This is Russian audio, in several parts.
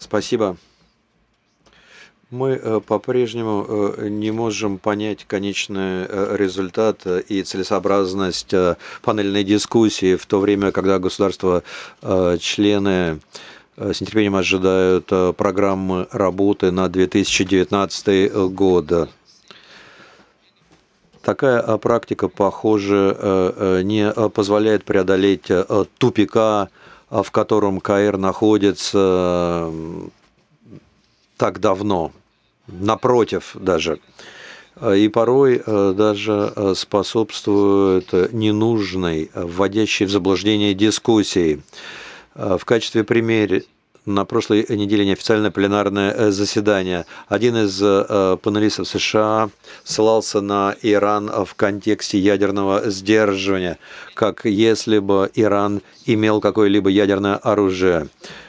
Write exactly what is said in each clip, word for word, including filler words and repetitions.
Спасибо. Мы э, по-прежнему э, не можем понять конечный э, результат э, и целесообразность э, панельной дискуссии, в то время, когда государства э, члены э, с нетерпением ожидают э, программы работы на две тысячи девятнадцатый год. Такая э, практика, похоже, э, э, не э, позволяет преодолеть э, тупика, э, в котором КАЭР находится э, так давно, напротив даже. Э, И порой э, даже э, способствует э, ненужной, э, вводящей в заблуждение дискуссии. Э, В качестве примера на прошлой неделе неофициальное пленарное э, заседание. Один из э, панелистов США ссылался на Иран в контексте ядерного сдерживания, как если бы Иран имел какое-либо ядерное оружие.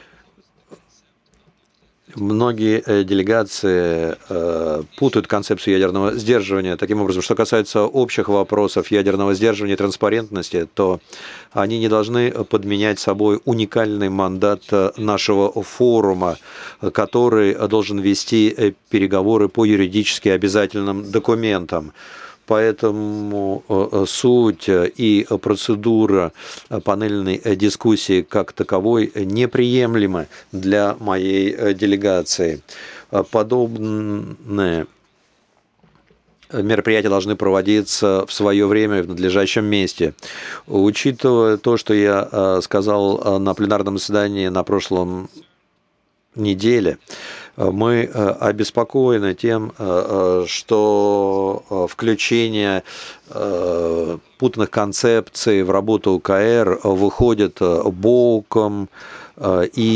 Многие э, делегации э, путают концепцию ядерного сдерживания. Таким образом, что касается общих вопросов ядерного сдерживания и транспарентности, то они не должны подменять собой уникальный мандат э, нашего форума, э, который должен вести э, переговоры по юридически обязательным документам. Поэтому э, э, суть э, и процедура э, панельной э, дискуссии как таковой неприемлемы для моей э, делегации. Э, Подобные мероприятия должны проводиться в свое время в надлежащем месте. Учитывая то, что я э, сказал э, на пленарном заседании на прошлом неделе, мы э, обеспокоены тем, э, э, что э, включение э, путанных концепций в работу КАЭР выходит э, боком э, и